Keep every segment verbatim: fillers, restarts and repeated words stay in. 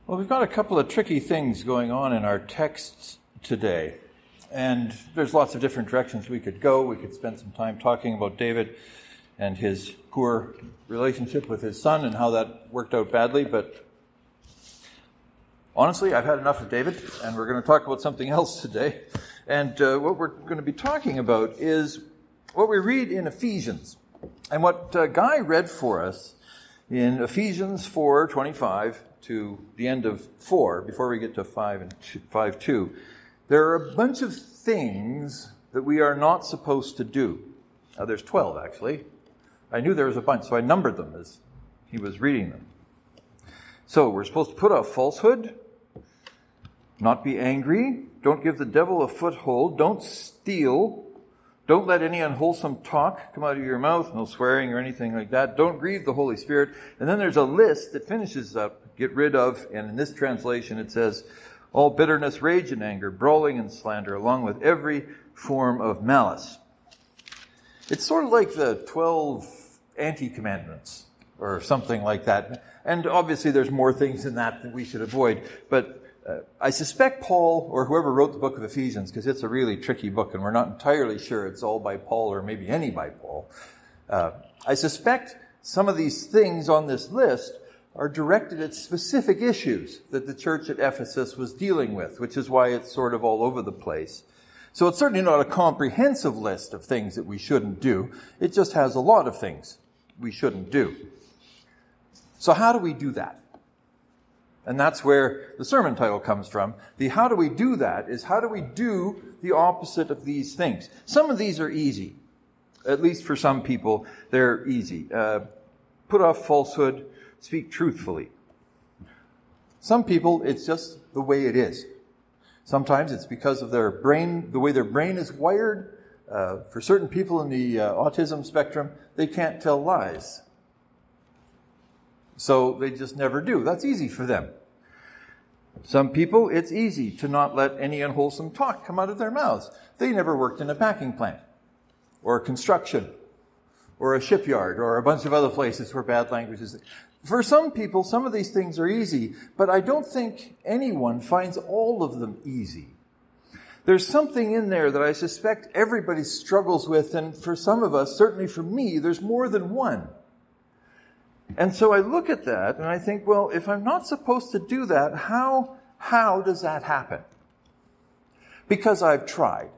Well, we've got a couple of tricky things going on in our texts today. And there's lots of different directions we could go. We could spend some time talking about David and his poor relationship with his son and how that worked out badly. But honestly, I've had enough of David, and we're going to talk about something else today. And uh, what we're going to be talking about is what we read in Ephesians. And what uh, Guy read for us in Ephesians four twenty-five to the end of four, before we get to five and two, five two, there are a bunch of things that we are not supposed to do. Now, there's twelve, actually. I knew there was a bunch, so I numbered them as he was reading them. So, we're supposed to put off falsehood, not be angry, don't give the devil a foothold, don't steal, don't let any unwholesome talk come out of your mouth, no swearing or anything like that, don't grieve the Holy Spirit. And then there's a list that finishes up, get rid of, and in this translation it says, all bitterness, rage, and anger, brawling and slander, along with every form of malice. It's sort of like the twelve anti-commandments, or something like that. And obviously there's more things in that that we should avoid. But uh, I suspect Paul, or whoever wrote the book of Ephesians, because it's a really tricky book, and we're not entirely sure it's all by Paul, or maybe any by Paul. Uh, I suspect some of these things on this list are directed at specific issues that the church at Ephesus was dealing with, which is why it's sort of all over the place. So it's certainly not a comprehensive list of things that we shouldn't do. It just has a lot of things we shouldn't do. So how do we do that? And that's where the sermon title comes from. The how do we do that is how do we do the opposite of these things? Some of these are easy. At least for some people, they're easy. Uh, put off falsehood. Speak truthfully. Some people, it's just the way it is. Sometimes it's because of their brain, the way their brain is wired. Uh, for certain people in the uh, autism spectrum, they can't tell lies. So they just never do. That's easy for them. Some people, it's easy to not let any unwholesome talk come out of their mouths. They never worked in a packing plant, or construction, or a shipyard, or a bunch of other places where bad language is. For some people, some of these things are easy, but I don't think anyone finds all of them easy. There's something in there that I suspect everybody struggles with, and for some of us, certainly for me, there's more than one. And so I look at that and I think, well, if I'm not supposed to do that, how, how does that happen? Because I've tried.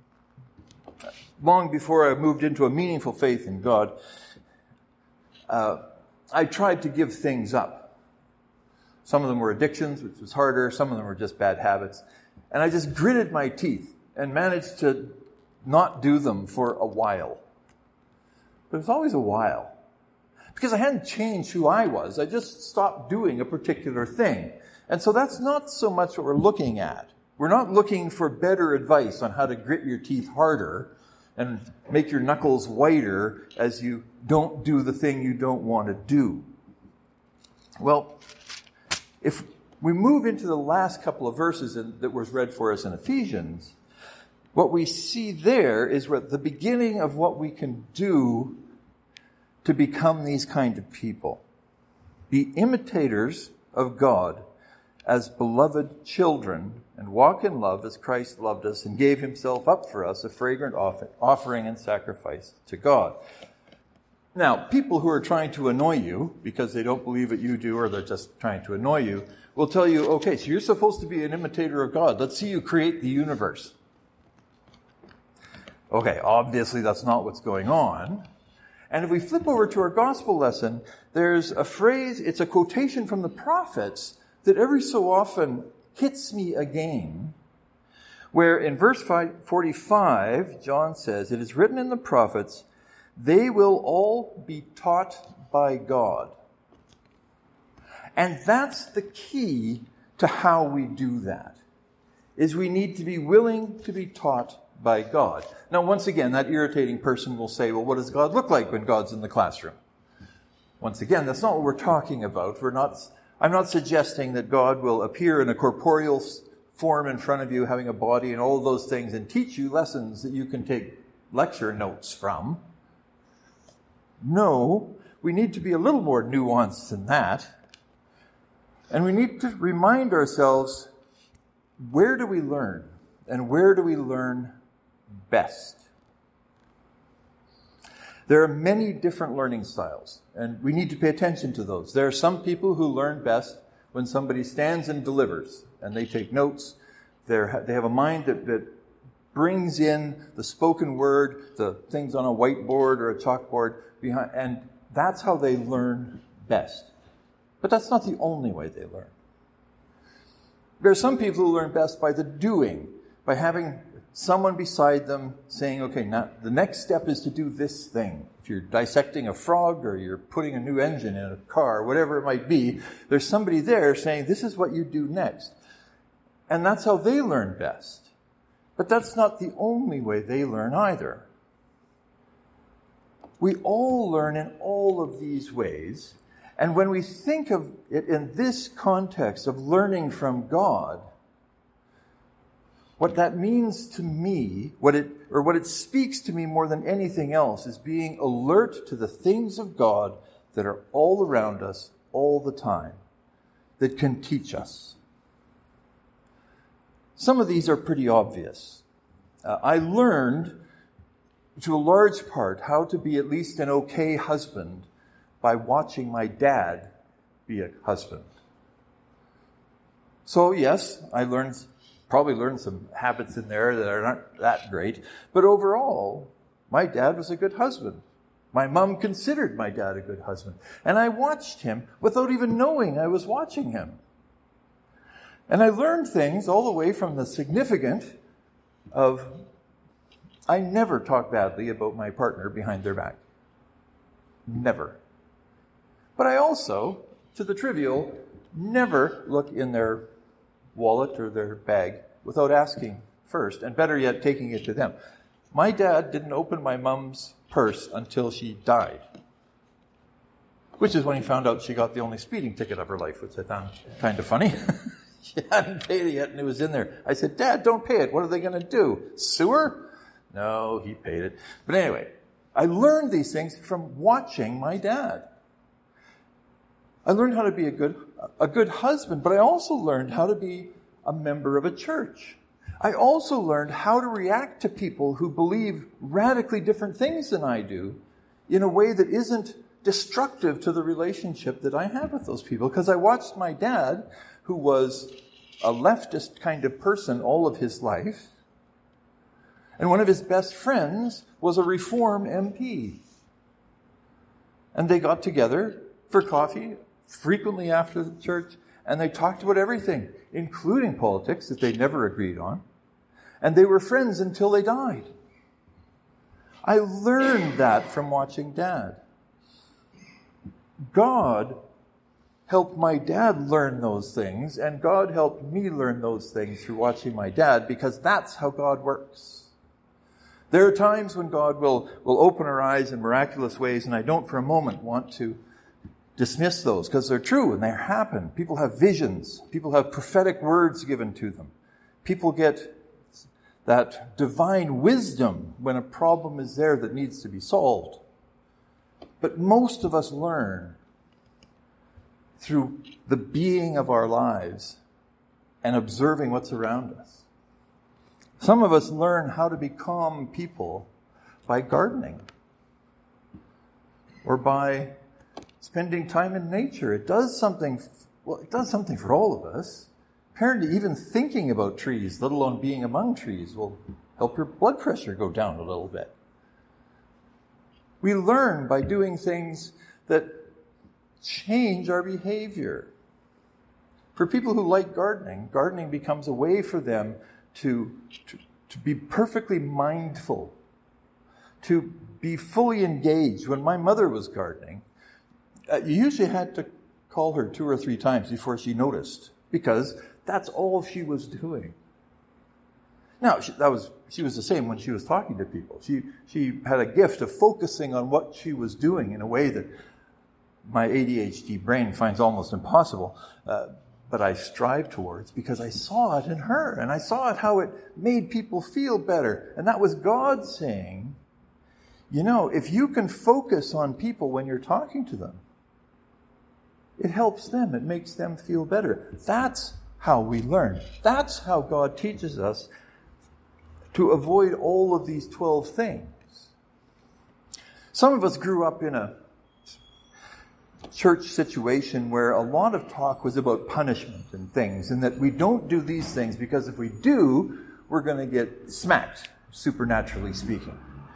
Long before I moved into a meaningful faith in God, uh, I tried to give things up. Some of them were addictions, which was harder. Some of them were just bad habits. And I just gritted my teeth and managed to not do them for a while. But it was always a while. Because I hadn't changed who I was. I just stopped doing a particular thing. And so that's not so much what we're looking at. We're not looking for better advice on how to grit your teeth harder and make your knuckles whiter as you don't do the thing you don't want to do. Well, if we move into the last couple of verses in, that was read for us in Ephesians, what we see there is what the beginning of what we can do to become these kind of people. Be imitators of God as beloved children, and walk in love as Christ loved us and gave himself up for us, a fragrant offering and sacrifice to God. Now, people who are trying to annoy you because they don't believe what you do, or they're just trying to annoy you, will tell you, okay, so you're supposed to be an imitator of God. Let's see you create the universe. Okay, obviously that's not what's going on. And if we flip over to our gospel lesson, there's a phrase, it's a quotation from the prophets that every so often hits me again, where in verse forty-five, John says, it is written in the prophets, they will all be taught by God. And that's the key to how we do that, is we need to be willing to be taught by God. Now, once again, that irritating person will say, well, what does God look like when God's in the classroom? Once again, that's not what we're talking about. We're not, I'm not suggesting that God will appear in a corporeal form in front of you, having a body and all of those things, and teach you lessons that you can take lecture notes from. No, we need to be a little more nuanced than that. And we need to remind ourselves, where do we learn? And where do we learn best? There are many different learning styles, and we need to pay attention to those. There are some people who learn best when somebody stands and delivers, and they take notes. They're, they have a mind that, that brings in the spoken word, the things on a whiteboard or a chalkboard behind, and that's how they learn best. But that's not the only way they learn. There are some people who learn best by the doing, by having someone beside them saying, okay, now the next step is to do this thing. If you're dissecting a frog or you're putting a new engine in a car, whatever it might be, there's somebody there saying, this is what you do next. And that's how they learn best. But that's not the only way they learn either. We all learn in all of these ways. And when we think of it in this context of learning from God, what that means to me, what it, or what it speaks to me more than anything else, is being alert to the things of God that are all around us all the time, that can teach us. Some of these are pretty obvious. Uh, I learned, to a large part, how to be at least an okay husband by watching my dad be a husband. So yes, I learned, probably learned some habits in there that are not that great, but overall, my dad was a good husband. My mom considered my dad a good husband. And I watched him without even knowing I was watching him. And I learned things all the way from the significant of, I never talk badly about my partner behind their back. Never. But I also, to the trivial, never look in their wallet or their bag without asking first, and better yet, taking it to them. My dad didn't open my mom's purse until she died, which is when he found out she got the only speeding ticket of her life, which I found kind of funny. She hadn't paid it yet, and it was in there. I said, Dad, don't pay it. What are they going to do? Sue her? No, he paid it. But anyway, I learned these things from watching my dad. I learned how to be a good, a good husband, but I also learned how to be a member of a church. I also learned how to react to people who believe radically different things than I do in a way that isn't destructive to the relationship that I have with those people. Because I watched my dad, who was a leftist kind of person all of his life, and one of his best friends was a Reform M P. And they got together for coffee frequently after the church, and they talked about everything, including politics that they never agreed on. And they were friends until they died. I learned that from watching Dad. God helped my dad learn those things, and God helped me learn those things through watching my dad, because that's how God works. There are times when God will, will open our eyes in miraculous ways, and I don't for a moment want to dismiss those, because they're true and they happen. People have visions. People have prophetic words given to them. People get that divine wisdom when a problem is there that needs to be solved. But most of us learn through the being of our lives and observing what's around us. Some of us learn how to become people by gardening or by spending time in nature. It does something, well, it does something for all of us. Apparently, even thinking about trees, let alone being among trees, will help your blood pressure go down a little bit. We learn by doing things that change our behavior. For people who like gardening, gardening becomes a way for them to, to, to be perfectly mindful, to be fully engaged. When my mother was gardening, uh, you usually had to call her two or three times before she noticed, because that's all she was doing. Now, she, that was she was the same when she was talking to people. She she had a gift of focusing on what she was doing in a way that my A D H D brain finds almost impossible. Uh, but I strive towards, because I saw it in her, and I saw it how it made people feel better. And that was God saying, you know, if you can focus on people when you're talking to them, It helps them. It makes them feel better. That's how we learn. That's how God teaches us to avoid all of these twelve things. Some of us grew up in a church situation where a lot of talk was about punishment and things, and that we don't do these things because if we do, we're going to get smacked, supernaturally speaking.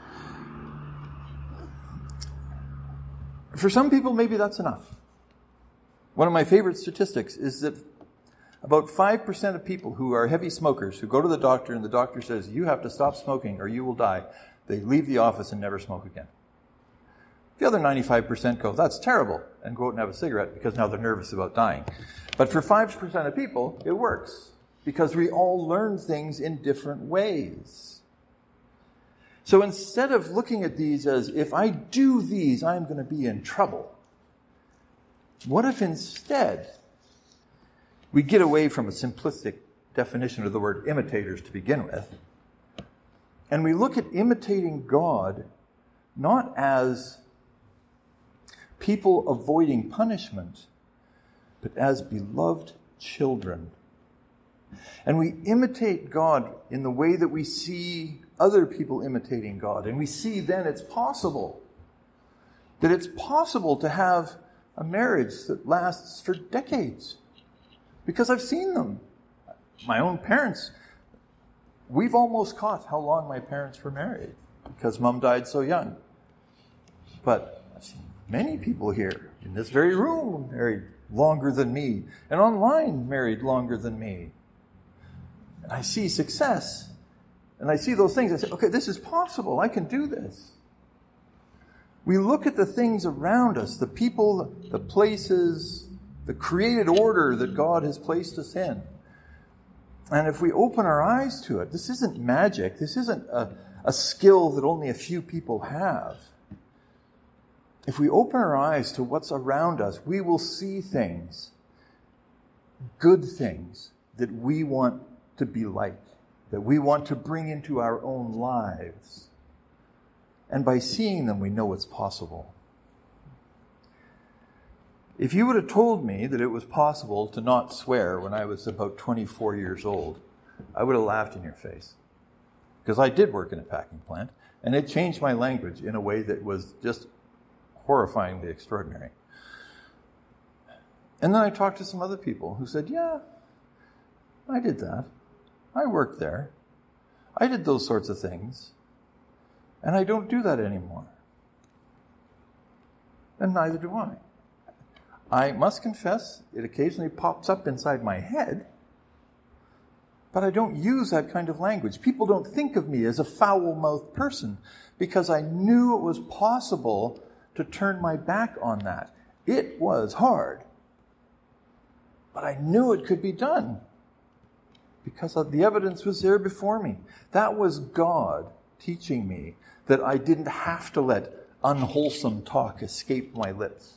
For some people, maybe that's enough. One of my favorite statistics is that about five percent of people who are heavy smokers, who go to the doctor and the doctor says, you have to stop smoking or you will die, they leave the office and never smoke again. The other ninety-five percent go, that's terrible, and go out and have a cigarette because now they're nervous about dying. But for five percent of people, it works because we all learn things in different ways. So instead of looking at these as, if I do these, I'm going to be in trouble, what if instead we get away from a simplistic definition of the word imitators to begin with, and we look at imitating God not as people avoiding punishment, but as beloved children. And we imitate God in the way that we see other people imitating God. And we see then it's possible. That it's possible to have a marriage that lasts for decades. Because I've seen them. My own parents, we've almost caught how long my parents were married. Because Mom died so young. But I've seen many people here in this very room married longer than me, and online married longer than me. And I see success, and I see those things. I say, okay, this is possible. I can do this. We look at the things around us, the people, the places, the created order that God has placed us in. And if we open our eyes to it, this isn't magic. This isn't a, a skill that only a few people have. If we open our eyes to what's around us, we will see things, good things, that we want to be like, that we want to bring into our own lives. And by seeing them, we know it's possible. If you would have told me that it was possible to not swear when I was about twenty-four years old, I would have laughed in your face. Because I did work in a packing plant, and it changed my language in a way that was just horrifyingly extraordinary. And then I talked to some other people who said, yeah, I did that. I worked there. I did those sorts of things. And I don't do that anymore. And neither do I. I must confess, it occasionally pops up inside my head, but I don't use that kind of language. People don't think of me as a foul-mouthed person because I knew it was possible to turn my back on that. It was hard. But I knew it could be done because the evidence was there before me. That was God teaching me that I didn't have to let unwholesome talk escape my lips.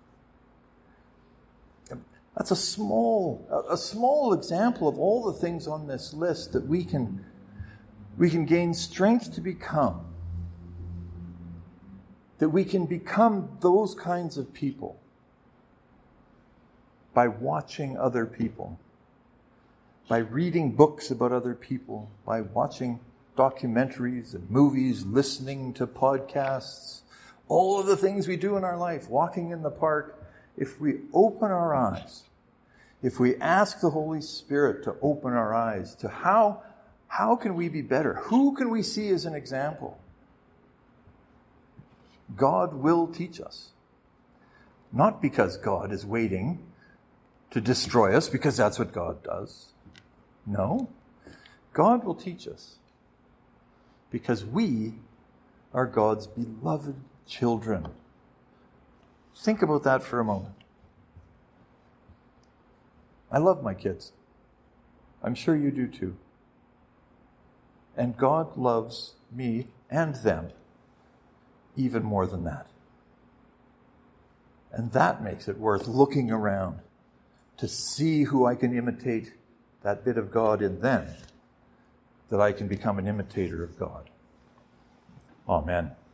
That's a small, a small example of all the things on this list that we can, we can gain strength to become. That we can become those kinds of people by watching other people, by reading books about other people, by watching documentaries and movies, listening to podcasts, all of the things we do in our life, walking in the park. If we open our eyes, if we ask the Holy Spirit to open our eyes to how, how can we be better? Who can we see as an example? God will teach us. Not because God is waiting to destroy us, because that's what God does. No. God will teach us because we are God's beloved children. Think about that for a moment. I love my kids. I'm sure you do too. And God loves me and them even more than that. And that makes it worth looking around to see who I can imitate that bit of God in them, that I can become an imitator of God. Amen.